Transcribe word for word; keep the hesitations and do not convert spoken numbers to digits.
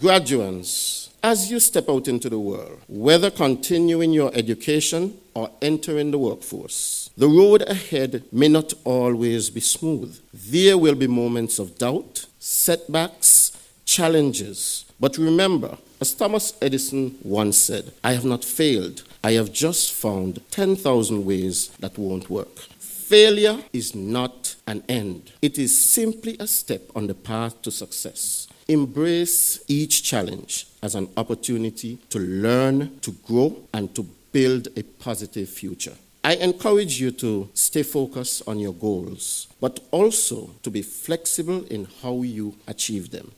Graduates, as you step out into the world, whether continuing your education or entering the workforce, the road ahead may not always be smooth. There will be moments of doubt, setbacks, challenges. But remember, as Thomas Edison once said, I have not failed. I have just found ten thousand ways that won't work. Failure is not an end. It is simply a step on the path to success. Embrace each challenge as an opportunity to learn, to grow, and to build a positive future. I encourage you to stay focused on your goals, but also to be flexible in how you achieve them.